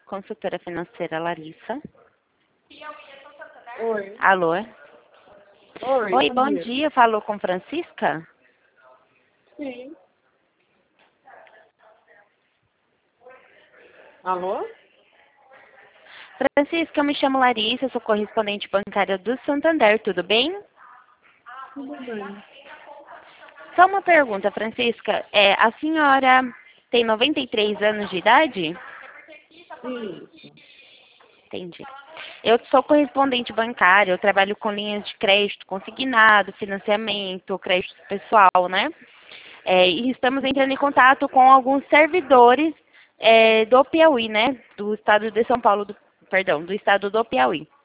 consultora financeira Larissa. Oi. Alô? Oi, Bom dia. Falou com Francisca? Sim. Alô? Francisca, eu me chamo Larissa, sou correspondente bancária do Santander, tudo bem? Tudo bem. Só uma pergunta, Francisca. A senhora tem 93 anos de idade? Isso. Entendi. Eu sou correspondente bancária, eu trabalho com linhas de crédito consignado, financiamento, crédito pessoal, né? E estamos entrando em contato com alguns servidores do Piauí, né? Do estado de São Paulo, perdão, do estado do Piauí.